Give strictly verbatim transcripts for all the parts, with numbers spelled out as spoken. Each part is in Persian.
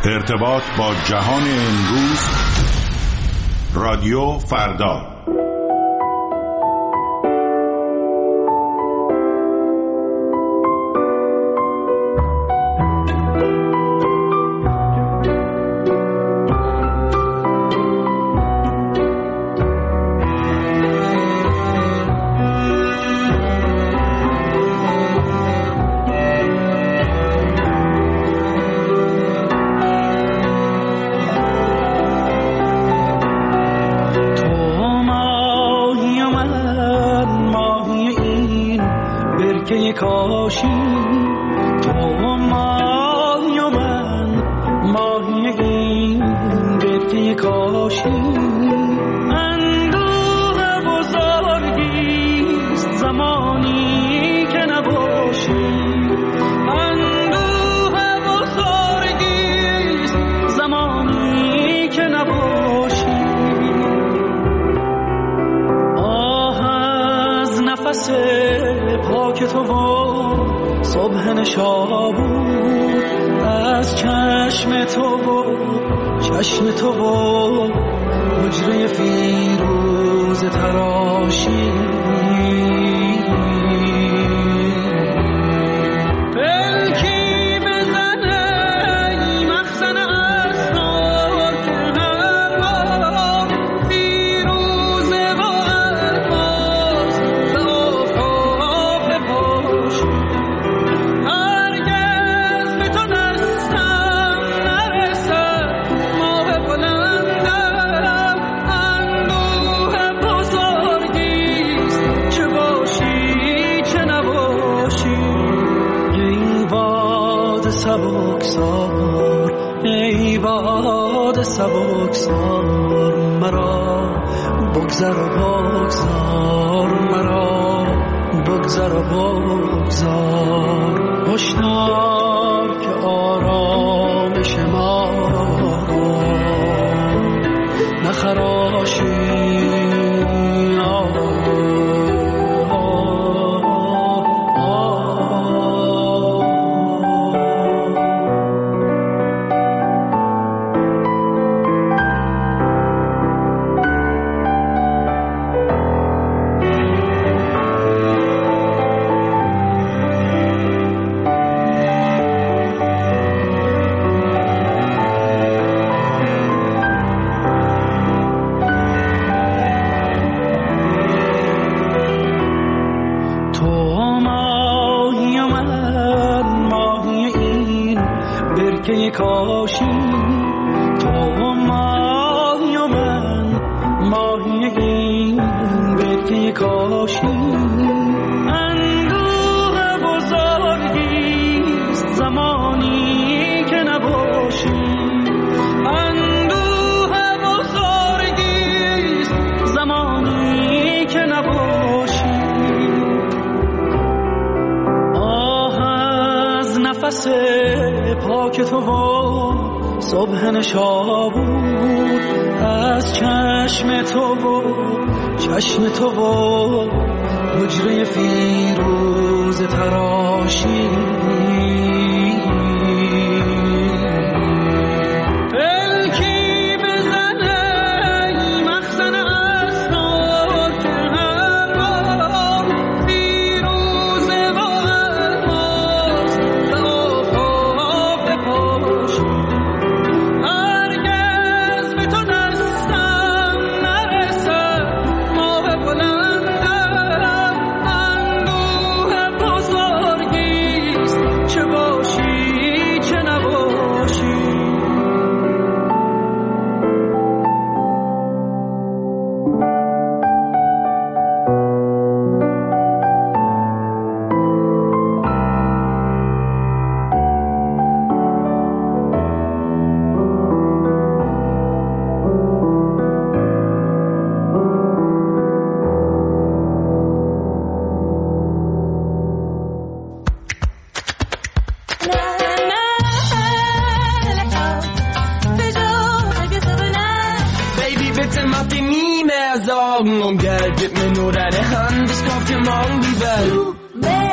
ارتباط با جهان امروز، رادیو فردا.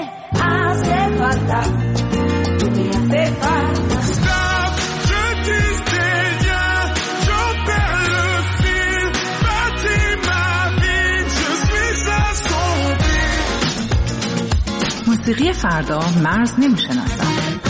Stop, موسیقی فردا مرز نمی‌شناسد.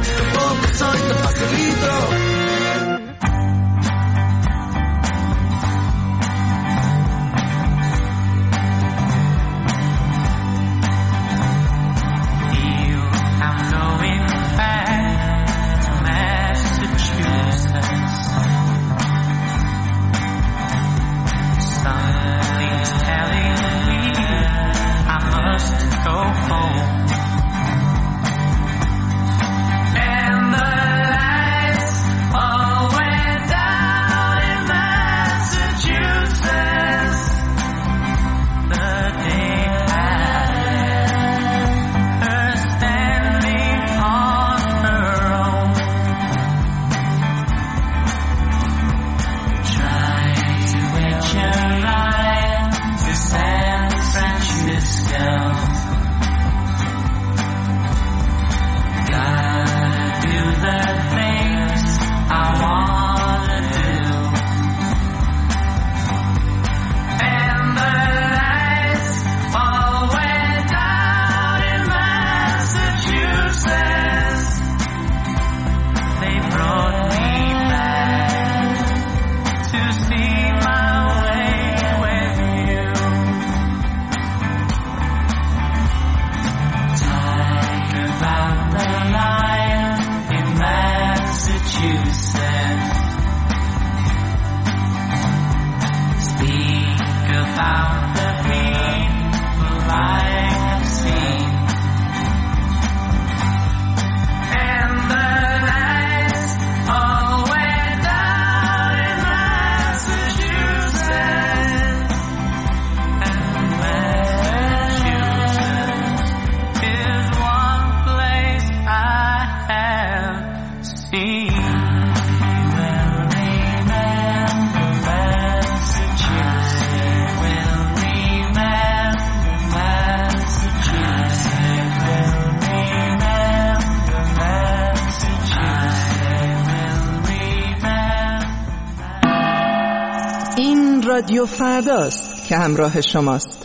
رادیو فرداست که همراه شماست.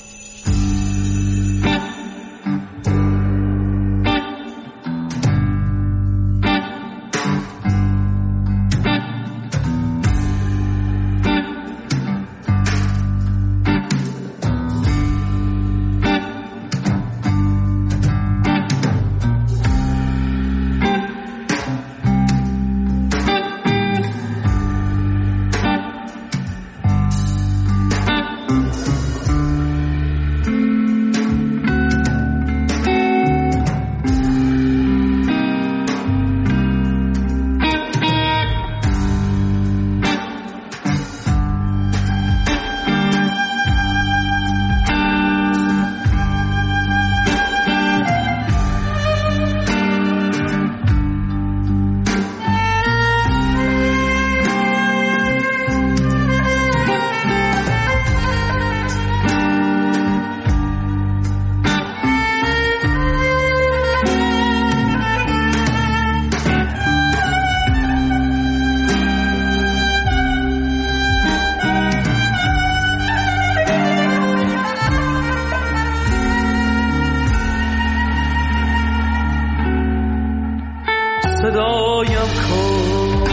صدایم کن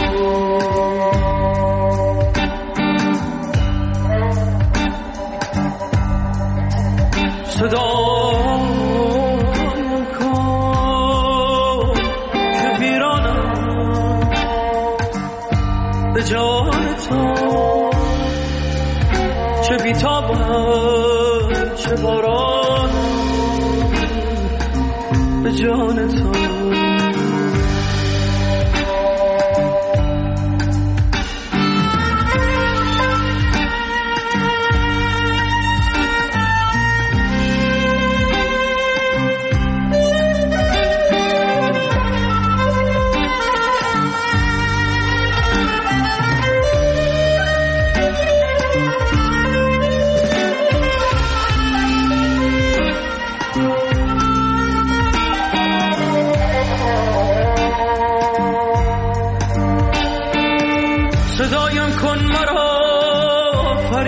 صدایم کن که ویرانم به جان تو، چه بیتابم چه بارانم به جان تو. صدایم کن مرا،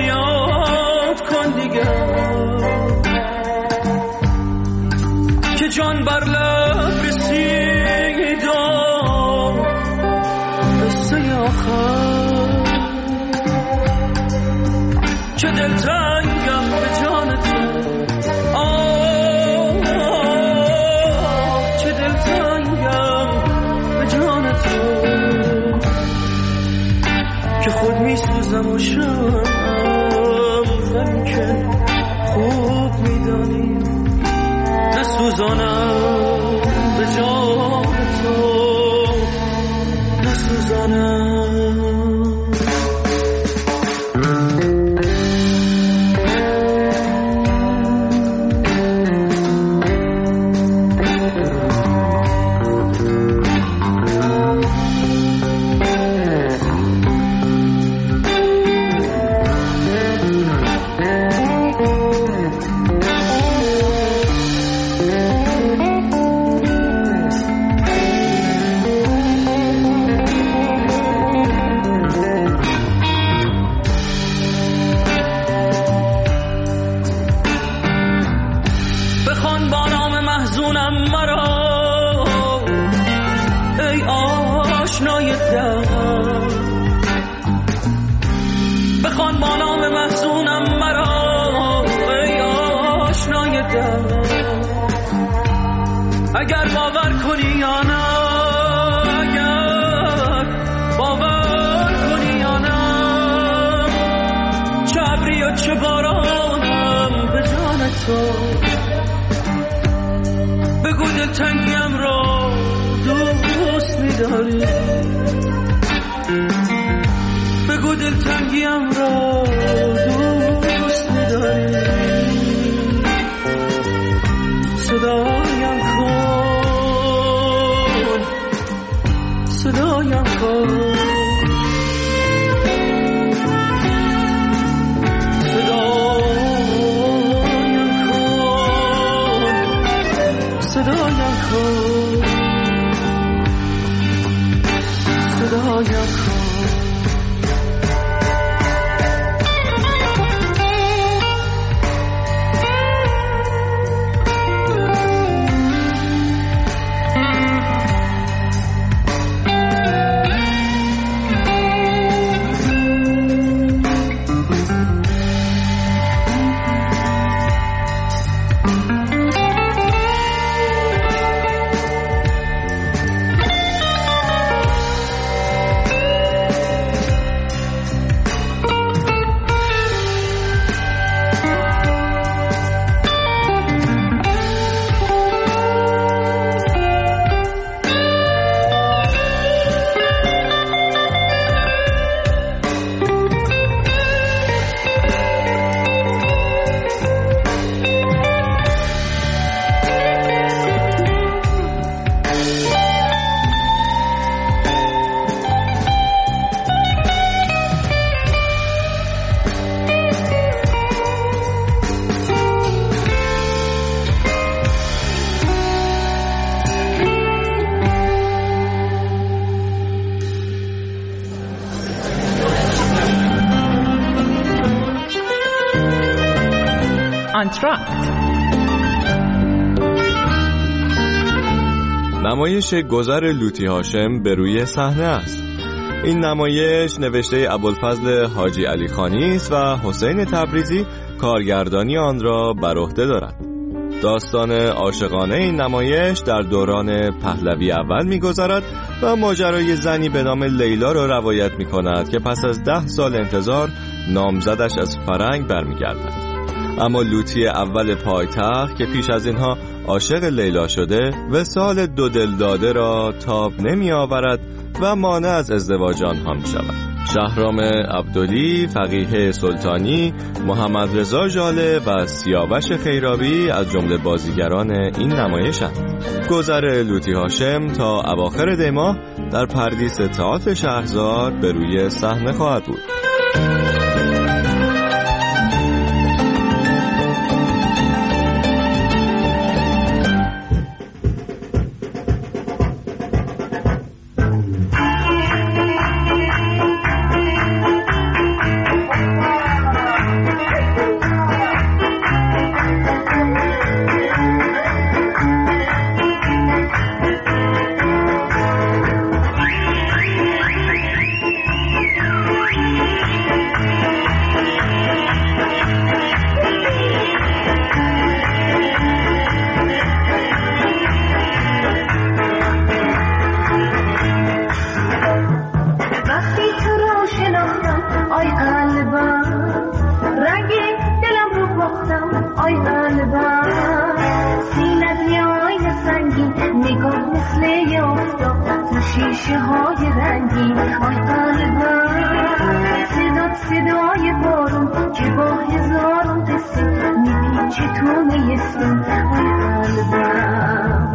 فریاد کن دیگر که جان بر لب رسیدم قصه آخر چه دلتنگم به جان تو آه چه دلتنگم به جان تو که خود می سوزم و شمم غم که خوب می دانی نسوزانم به جان تو نسوزانم اگر باور کنی یا نه اگر باور کنی یا نه چه ابری و چه بارانم به جان تو بگو دلتنگیم را دوست می‌داری بگو دلتنگیم را دوست می‌داری صدایم کن صدایم کن صدایم کن صدایم کن صدایم کن آنتراکت نمایش گذر لوطی هاشم به روی صحنه است. این نمایش نوشته ابوالفضل حاجی علی خانی است و حسین تبریزی کارگردانی آن را بر عهده دارد. داستان عاشقانه این نمایش در دوران پهلوی اول می‌گذرد و ماجرای زنی به نام لیلا را روایت می‌کند که پس از ده سال انتظار نامزدش از فرنگ برمیگردد. اما لوطی اول پایتخت که پیش از اینها عاشق لیلا شده وصال دو دل داده را تاب نمی آورد و مانع از ازدواج آنها می شود. شهرام عبدلی، فقیه سلطانی، محمد رضا ژاله و سیاوش خیرابی از جمله بازیگران این نمایشند. گذر لوطی هاشم تا اواخر دی ماه در پردیس تئاتر شهرزاد به روی صحنه خواهد بود. شیشه های رنگین آی قلبم صدات صدای بارون که با هزارون قصه میپیچه تو نیستون آی قلبم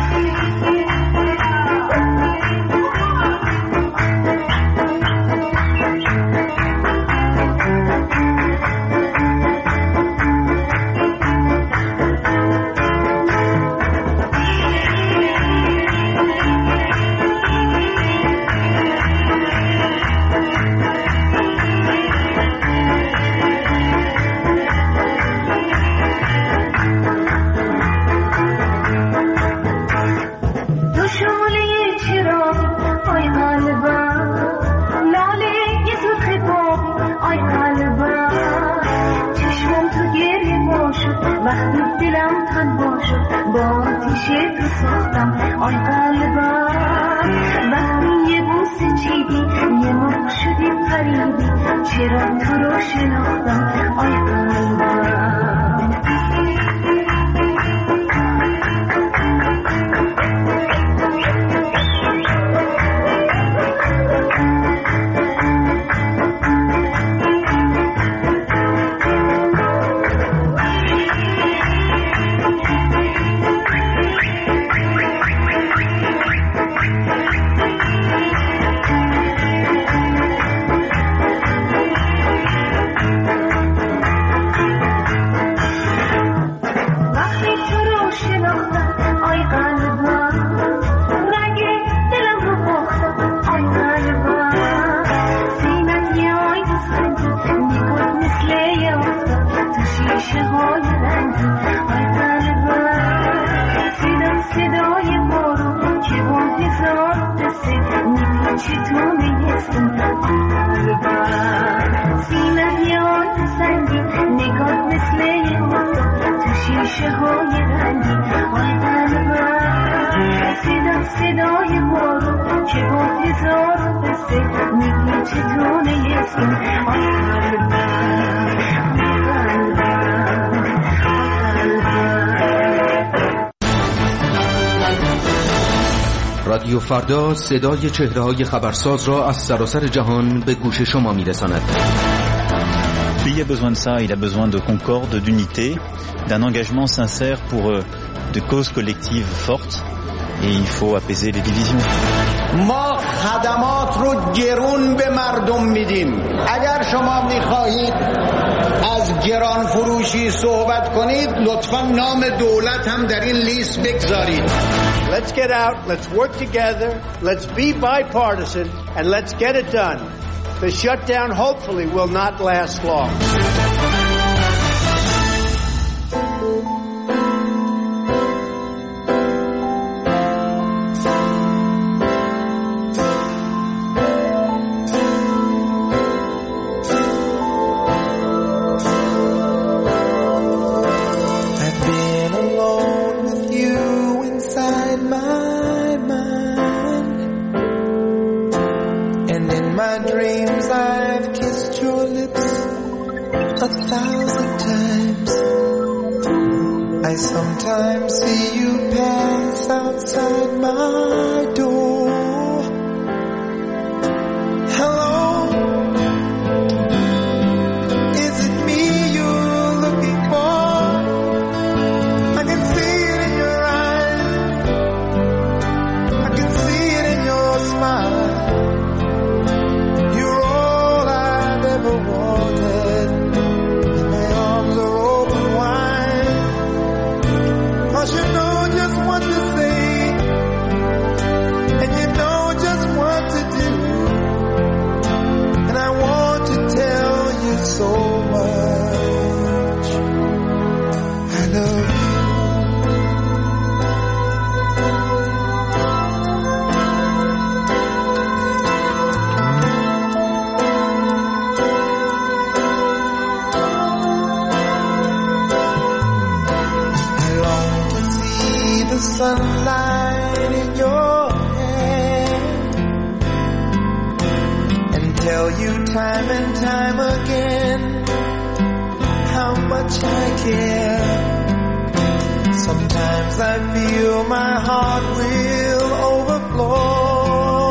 آی قلبم وقتی یه بوسه چیدی یه موق شدی پریدی چرا تو رو شناختم آی قلبم رادیو فردا صدای چهره‌های خبرساز را از سراسر جهان به گوش شما می‌رساند. Il a besoin de ça, il a besoin de concorde, d'unité, d'un engagement sincère pour de causes collectives fortes et il faut apaiser les divisions. ما خدمات رو گرون به مردم میدیم. اگر شما میخواهید از گران فروشی صحبت کنید لطفاً نام دولت هم در این لیست بگذارید. Let's get out, let's work together, let's be bipartisan and let's get it done. The shutdown hopefully will not last long. sunlight in your hand and tell you time and time again how much I care. Sometimes I feel my heart will overflow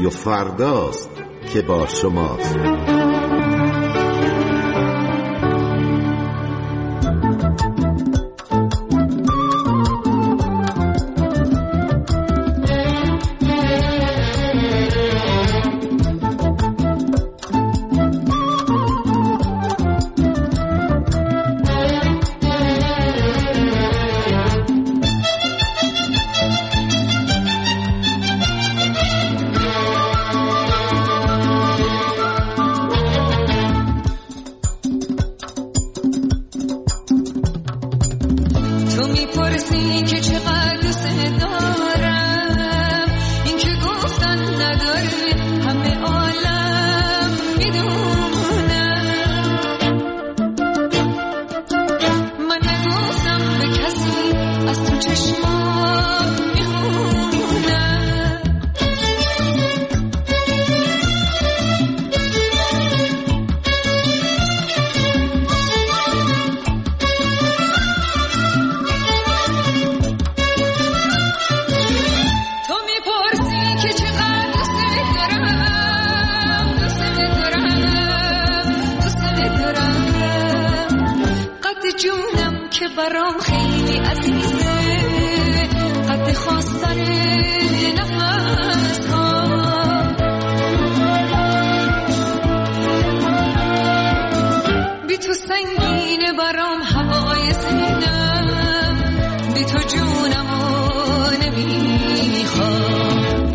رادیو فرداست که با شماست. برام خیلی عزیزه قد خواستن نفس ها بی تو سنگینه برام هوای سینم بی تو جونمو نمیخوام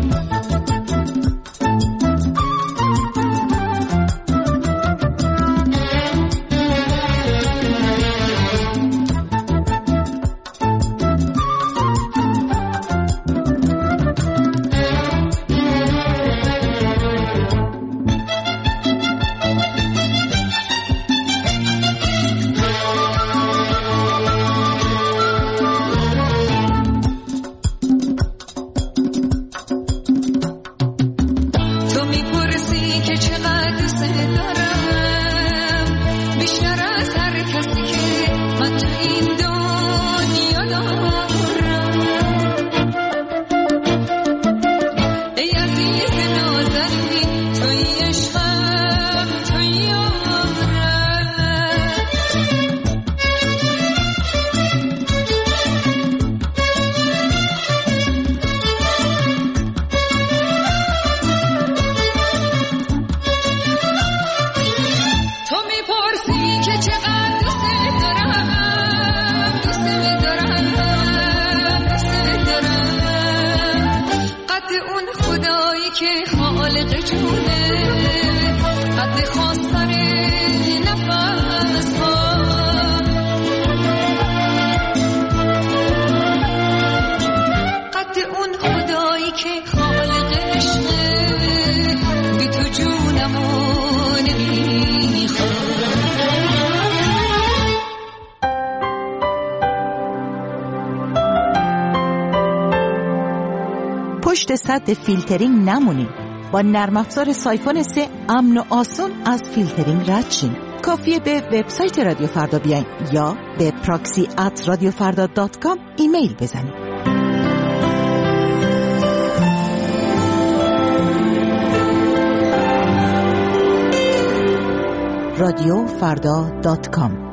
پشت سد فیلترینگ نمونین. با نرم افزار سایفون سه امن و آسون از فیلترینگ رد شین. کافیه به وبسایت رادیو فردا بیاین یا به پراکسی ات رادیو فردا دات کام ایمیل بزنید. رادیو فردا دات کام.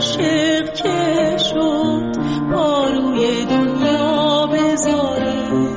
عاشق که شد با روی دنیا بذاره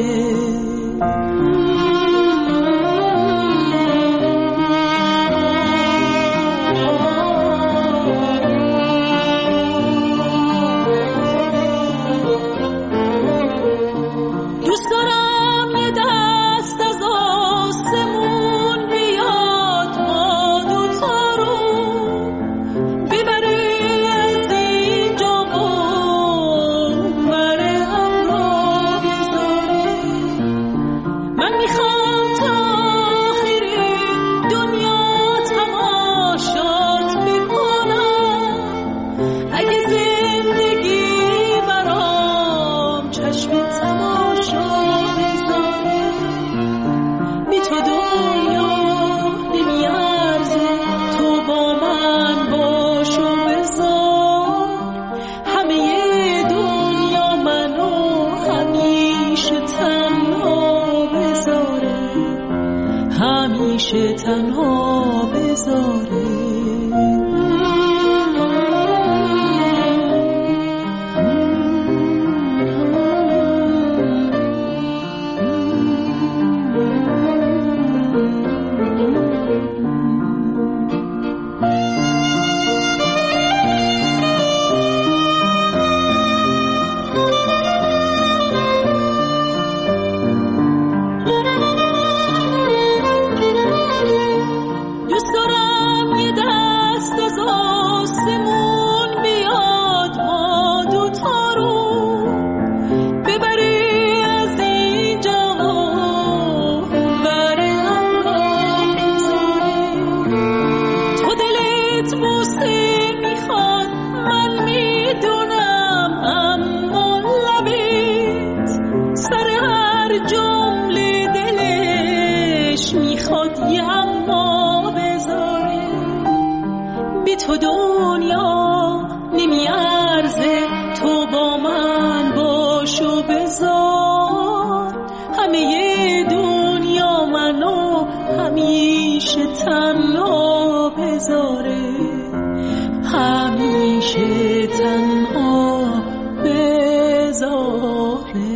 همیشه تنها بذاره. تو دنیا نمیارزه، تو با من باش و بذار همه دنیا منو همیشه تنها بذاره، همیشه تنها بذاره.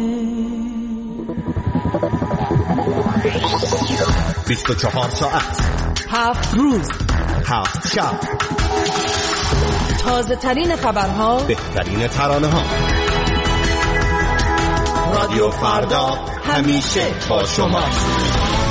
بیست و چهار ساعت، هفت روز، هفت شب، تازه ترین خبرها، بهترین ترانه ها. رادیو فردا همیشه با شماست.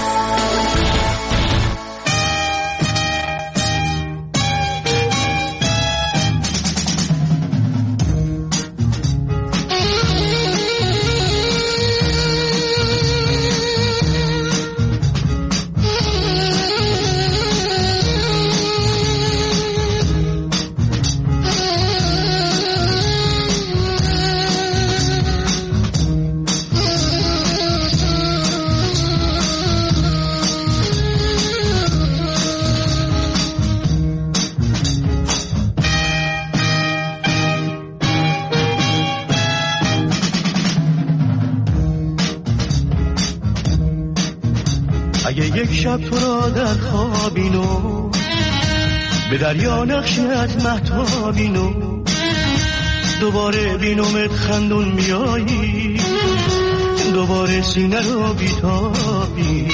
اگه یک شب تو را در خوابینو به دریا نقشت مهتابینو دوباره بینومت خندون میایی، دوباره سینه رو بیتابی.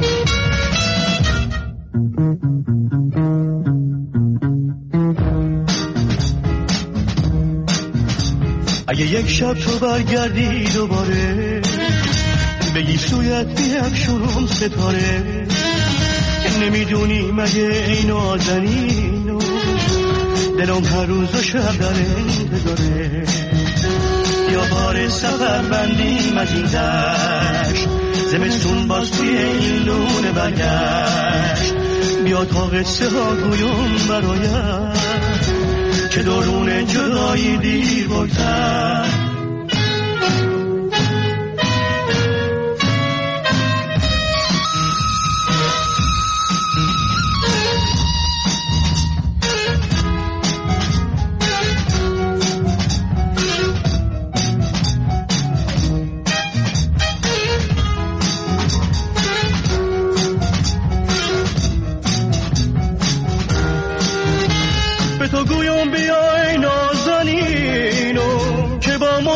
اگه یک شب تو برگردی دوباره بگی سویت بیفشونم ستاره، نمیدونی مگه این نازنینو دلم هر روز و شب در انتظاره. یا بار سفر بندیم از این دشت، زمستون باز توی این لونه برگشت. بیا تا قصه ها گویم برایت که درون جدایی دیر بگذر. تو گویم بیای نازنینو که با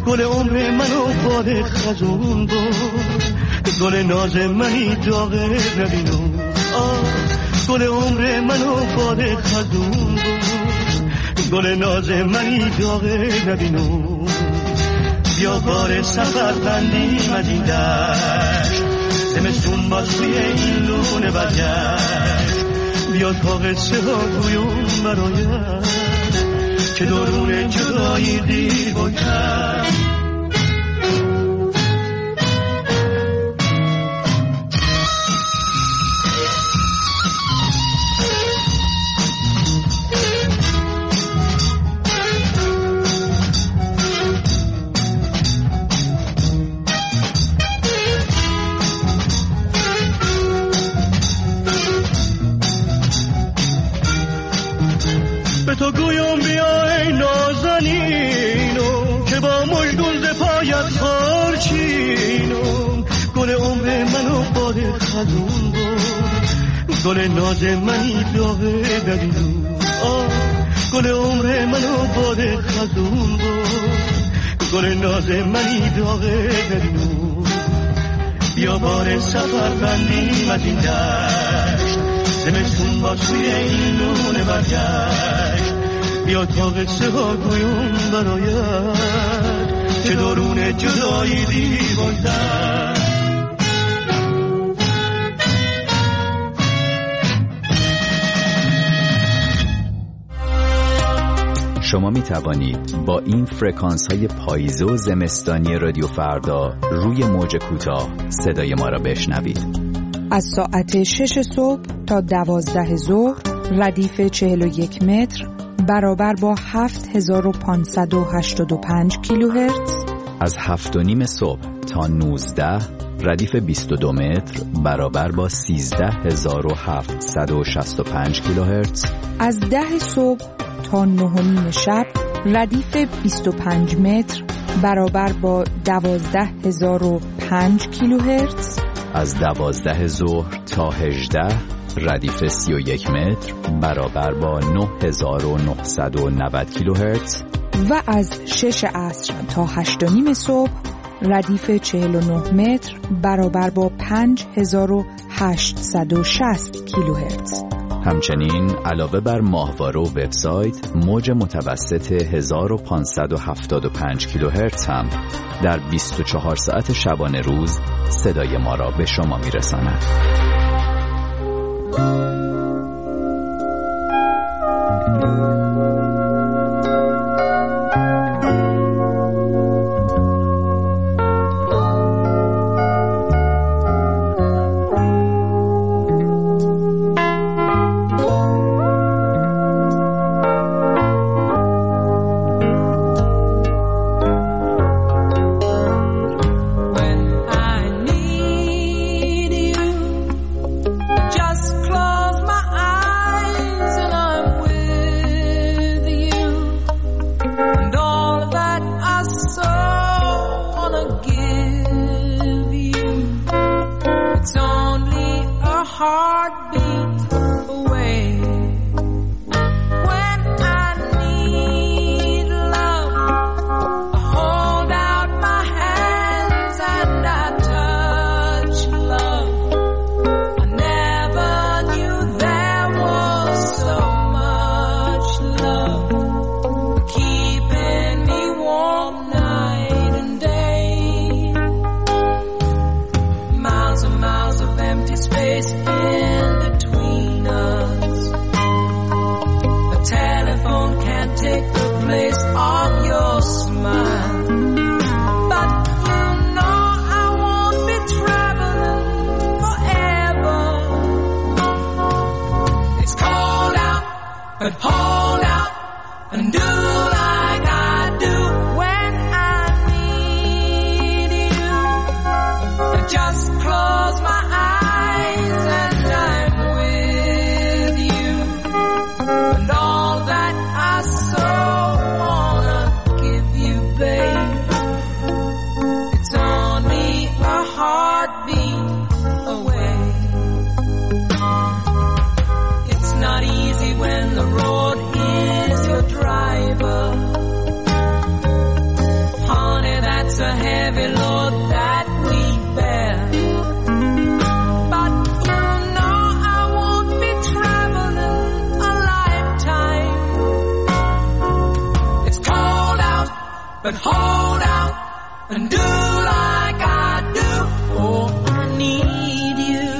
گل عمر منو باد خزون بود، گل ناز منی داغه نبینو. گل عمر منو باد خزون بود، گل ناز منی داغه نبینو. بیا بار سفر بندیم از این دشت، زمستون باز توی این لونه برگشت. بیا تا قصه ها گویم برایت که درون جدایی دیر باید. تو گویم بیا ای نازنینو که با مژگون ز پایت خارچینو. گل عمر منو باد خزون بود، گل ناز منی داغه نبینو. گل عمر منو باد خزون بود، گل ناز منی داغه نبینو. بیا بار سفر بندیم از این دشت، زمستون با توی این لونه برگشت. بیا تا قصه ها گویم برایت که درون جدایی دیوانتر. شما می توانید با این فرکانس های پاییزه و زمستانی رادیو فردا روی موج کوتاه صدای ما را بشنوید. از ساعت شش صبح تا دوازده ظهر ردیف چهل و یک متر برابر با هفت هزار و پانصد و هشتاد و پنج کیلوهرتز. از هفت و نیم صبح تا نوزده ردیف بیست و دو متر برابر با سیزده هزار و هفتصد و شصت و پنج کیلوهرتز. از ده صبح تا نه و نیم شب ردیف بیست و پنج متر برابر با دوازده هزار و پنج کیلوهرتز. از دوازده ظهر تا هجده ردیف سی و یک متر برابر با نه هزار و نهصد و نود کیلوهرتز. و از شش عصر تا هشت و نیم صبح ردیف چهل و نه متر برابر با پنج هزار و هشتصد و شصت کیلوهرتز. همچنین علاوه بر ماهواره و وبسایت، موج متوسط هزار و پانصد و هفتاد و پنج کیلوهرتز هم در بیست و چهار ساعت شبانه روز صدای ما را به شما میرساند. Close but hold out and do like I do. Oh, I need you.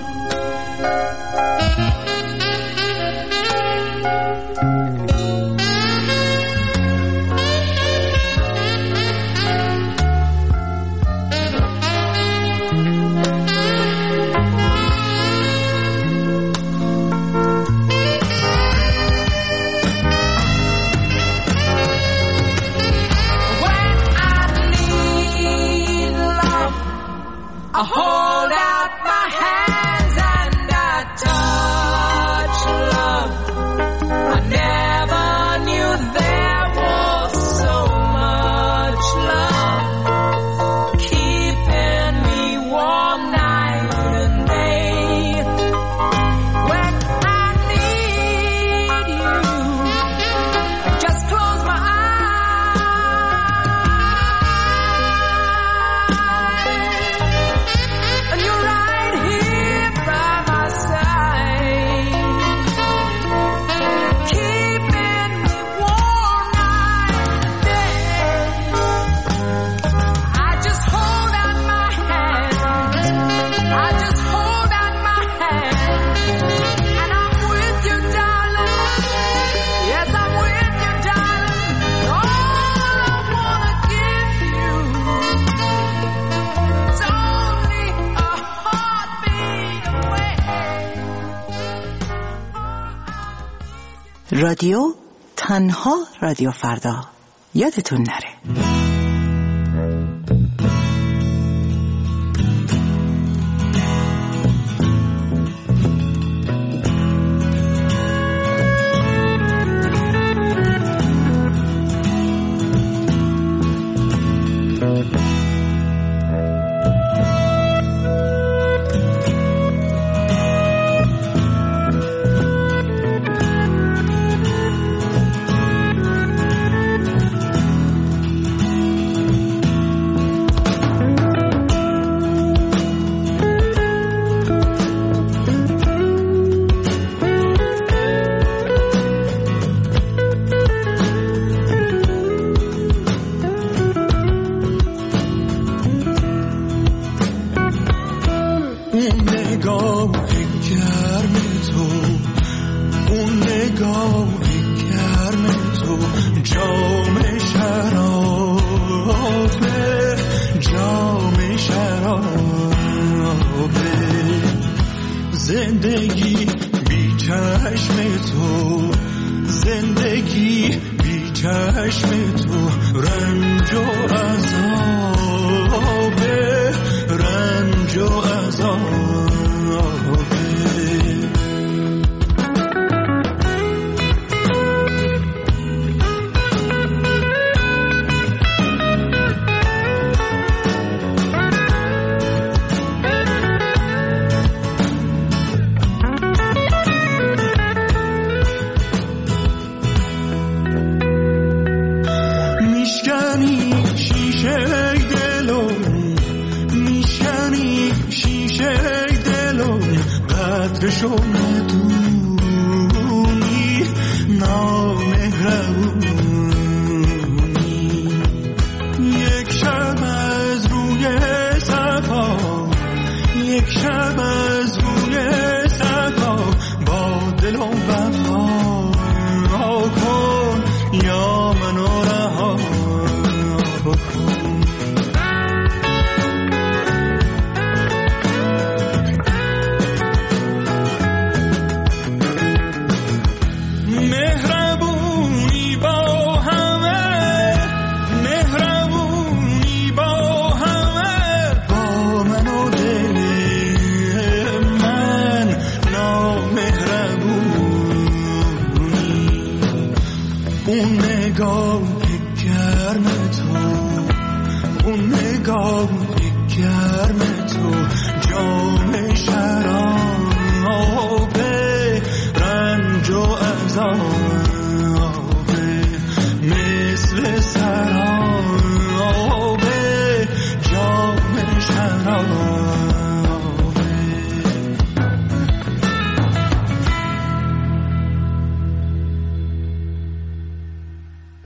I hold out my hands and I touch love. I never knew there was so much love, keeping me warm night and day. When I need you, just close my رادیو تنها رادیو فردا، یادتون نره. زندگی بی چشم تو، زندگی بی چشم تو، رنج و عذاب، رنج و عذاب. شو ندونی نامهربونی، یک شب از روی صفا، یک شب از روی صفا، با دل و وفا کن یا منو رها کن.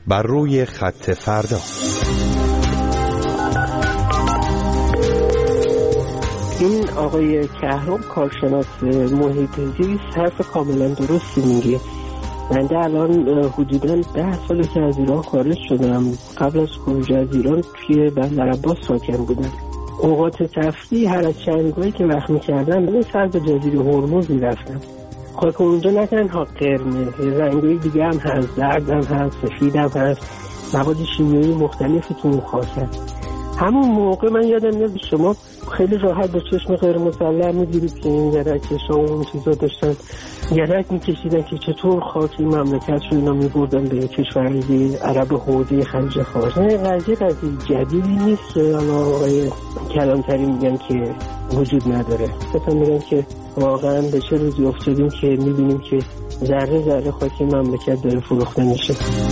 بر روی خط فردا. این آقای کهرام کارشناس محیط زیست حرف کاملا درستی میگه. من الان حدوداً ده ساله که از ایران خارج شدم. قبل از خروج از ایران توی بندر عباس ساکن بودم. اوقات تفریح هر از چندگاهی که وقت می‌کردم به سر به جزیره هرمز می‌رفتم. خاک اونجا نه تنها قرمز، رنگ‌های دیگه هم هست، زرد هم هست، سفید هم هست، مواد شیمیایی مختلفی تو اون خاک هست. همون موقع من یادم میاد شما خیلی راحت با چشم غیر مسلح می‌دیدید که این یدک‌کشا و اون چیزا داشتن یدک می‌کشیدن که چطور خاک این مملکت رو اینا می‌بردن به کشورهای عرب حوزه خلیج فارس. این قضیه قضیه جدیدی نیست که آقای کلانتری میگن که وجود نداره. مثلا میگن که واقعا به چه روزی افتادیم که می‌بینیم که ذره ذره خاک این مملکت داره فروخته میشه.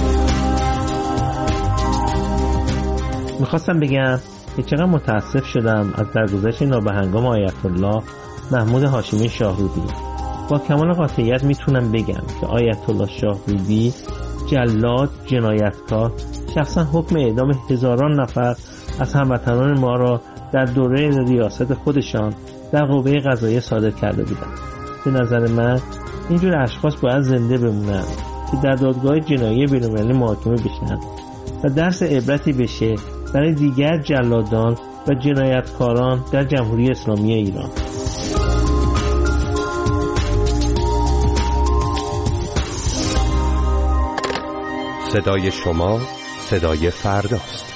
میخواستم بگم که چقدر متاسف شدم از درگذشت نابهنگام آیت الله محمود هاشمی شاهرودی. با کمال قاطعیت میتونم بگم که آیت الله شاهرودی جلاد، جنایتکار، شخصا حکم اعدام هزاران نفر از هموطنان ما را در دوره ریاست خودشان در قوه قضاییه صادر کرده بودند. به نظر من اینجور اشخاص باید زنده بمونند که در دادگاه جنایی بین‌المللی محاکمه بشن و درس عبرتی بشه برای دیگر جلادان و جنایتکاران در جمهوری اسلامی ایران. صدای شما صدای فرداست.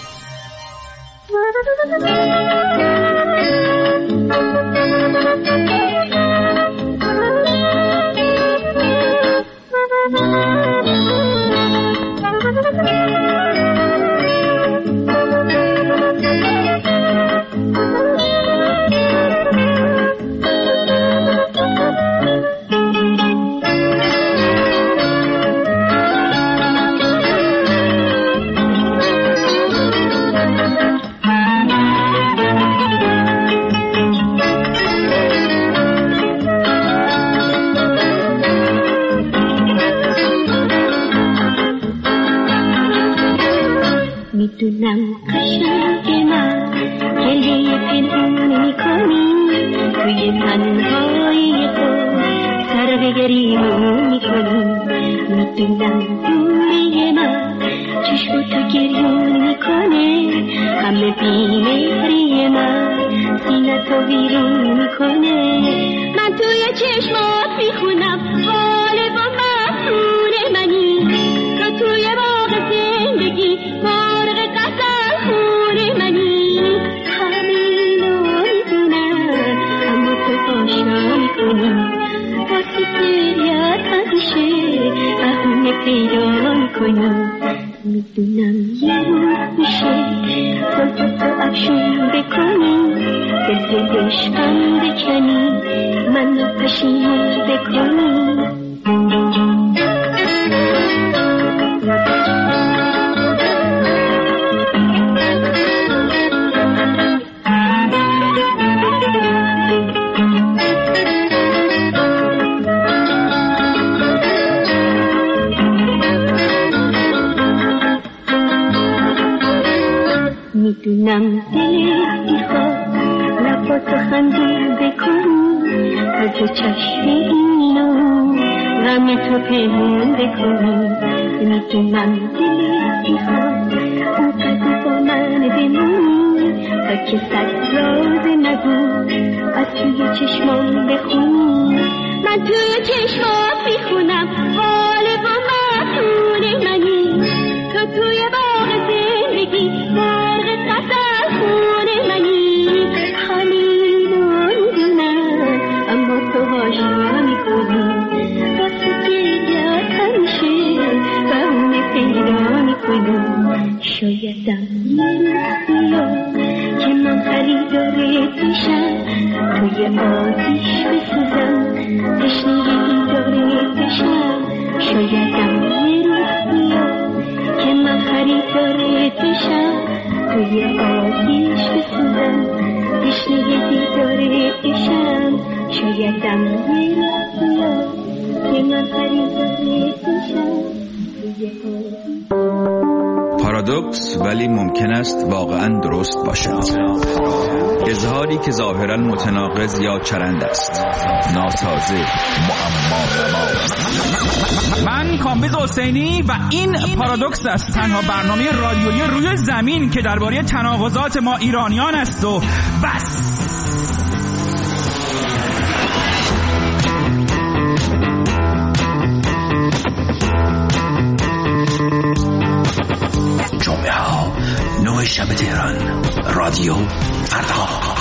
میدونم قشنگ من گریه پنهون میکنی، توی تنهایی خود سر به گریمون میکنی. میدونم دوری من چشم تو گریون میکنه، همه بیمهری من سینه تو بیرون میکنه. من توی چشمات میخونم حال با مسئول منی، تو توی باغ زندگی مارغ قطر خون منی. همینو میدونم اما تو آشنا میکنی، واسه گریت همیشه بهونه پیدا میکنی. میدونم یه روز میشه تو تو تو افشون بکنی، دل عشقم بکنی، منو پشیمون بکنی. میدونم دلت میخواد لباتو خندون بکنی، از چشم اینو غم تو پنهون بکنی. میدونم دلت میخواد اونقدر با من بمونی، تا که صد راز نگو از توی چشمام بخونی. من توی چشمات میخونم حال با مسئول منی، تو توی باغ زندگی مرغ قطر خون منی. همینو میدونم اما تو آشنا میکنی، واسه گریت همیشه بهونه پیدا میکنی. شایدم یه روز بیاد که من خریدارت بشم، توی آتیش بسوزم تشنه دیدارت بشم. شایدم یه روز بیاد که من خریدارت بشم، توی آتیش بسوزم تشنه دیدارت بشم. شایدم یه روز بیاد که من خریدارت بشم، توی آتیش پارادوکس ولی ممکن است واقعا درست باشد. اظهاری که ظاهرا متناقض یا چرند است، ناسازه، معما نما. من کامبیز حسینی و این پارادوکس است، تنها برنامه رادیویی روی زمین که درباره تناقضات ما ایرانیان است و بس. جمعه ها نه شب تهران، رادیو فردا.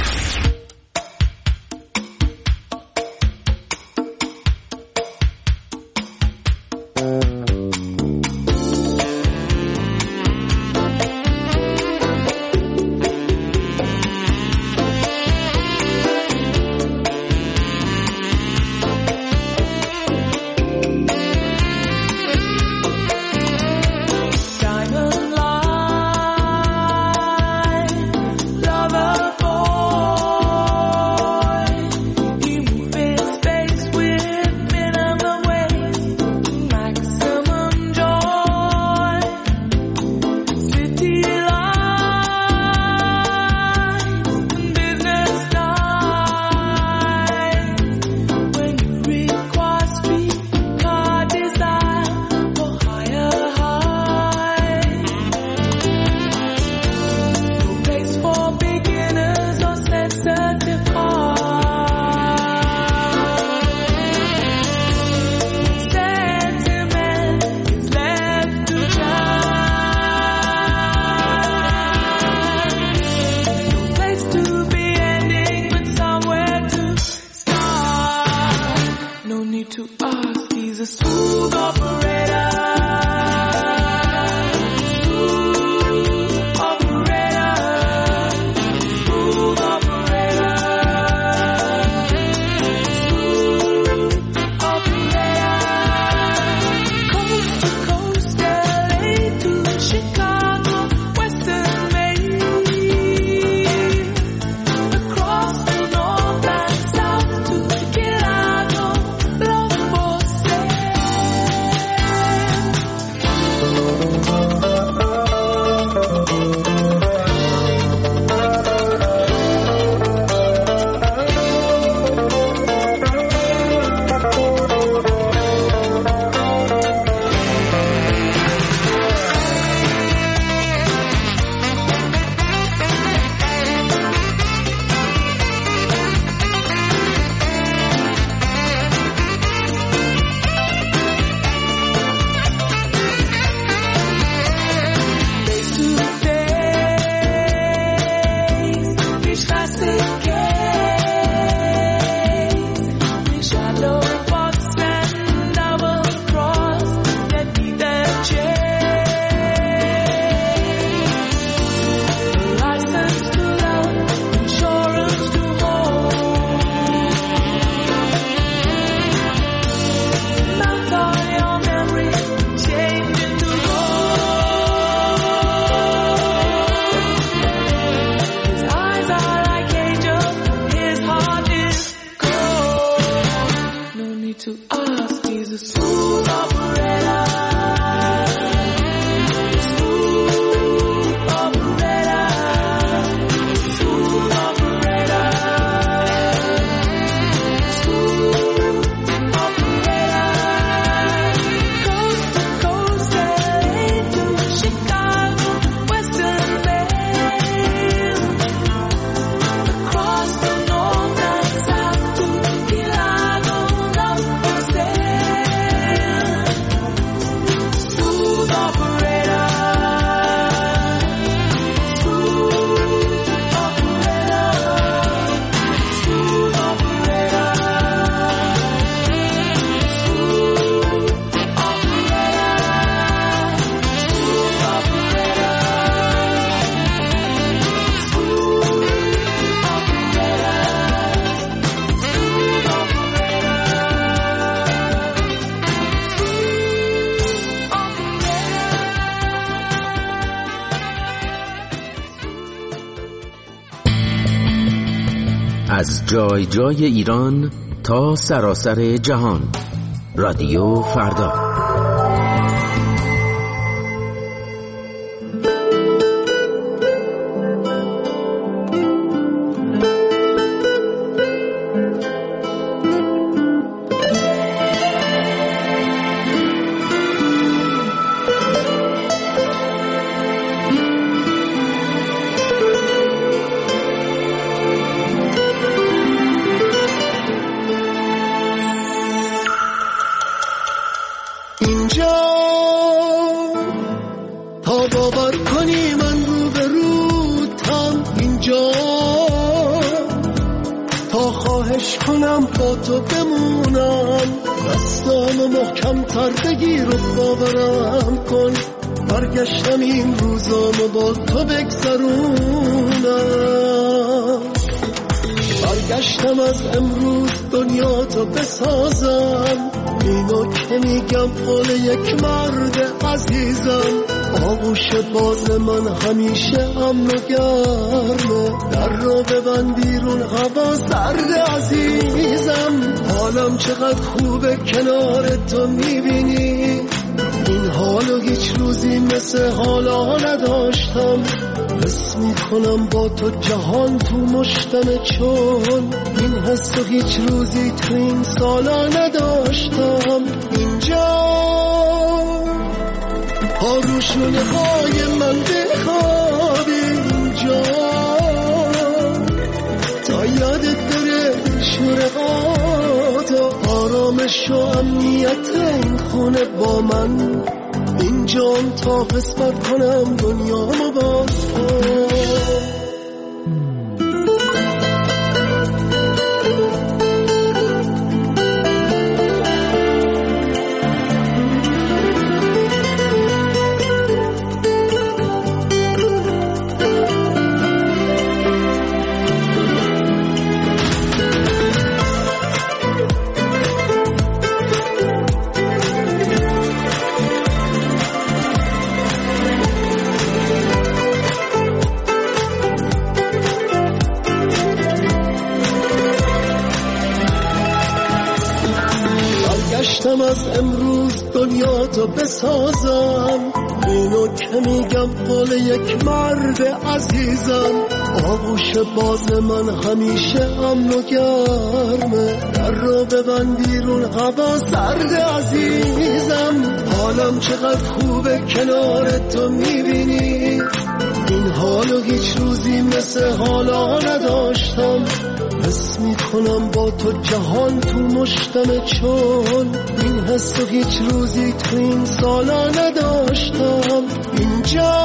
از جای جای ایران تا سراسر جهان، رادیو فردا. تا باور کنی من رو به روتم اینجا، تا خواهش کنم با تو بمونم، دستامو محکم تر بگیر و باورم کن، برگشتم این روزامو با تو بگذرونم، برگشتم از امروز دنیا تو بسازم، اینو که میگم قول یک مرد عزیزم، آغوش باز من همیشه امن و گرمه، در رو ببند بیرون هوا سرد عزیزم، حالم چقدر خوبه کنار تو میبینی، این حالو هیچ روزی مثل حالا نداشتم، حس میکنم با تو جهان تو مشتمه، چون این حس رو هیچ روزی تو این سالا نداشتم. اینجا ها روشونه های من بخوابی، اینجا تا یادت بره شوره ها تا آرامش و امنیت این خونه با من، اینجام تا قسمت کنم دنیامو با تو. برگشتم از امروز دنیا تو بسازم، اینو که میگم قول یک مرد عزیزم، آغوش باز من همیشه امن و گرمه، در رو ببند بیرون هوا سرد عزیزم، حالم چقدر خوبه کنار تو میبینی، این حالو هیچ روزی مثل حالا نداشتم، حس میکنم با تو جهان تو مشتمه، چون این حس رو هیچ روزی تو این سالا نداشتم. اینجا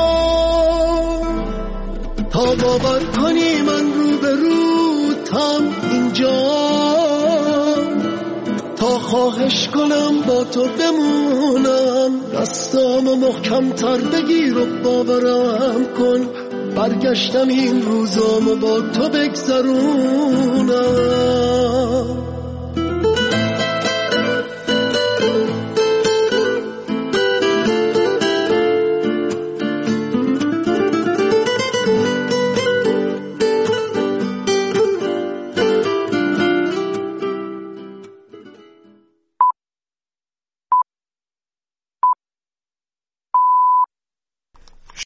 تا باور کنی من رو به روتم اینجا، تا خواهش کنم با تو بمونم، دستامو محکم تر بگیر و باورم کن، برگشتم این روزامو با تو بگذرونم.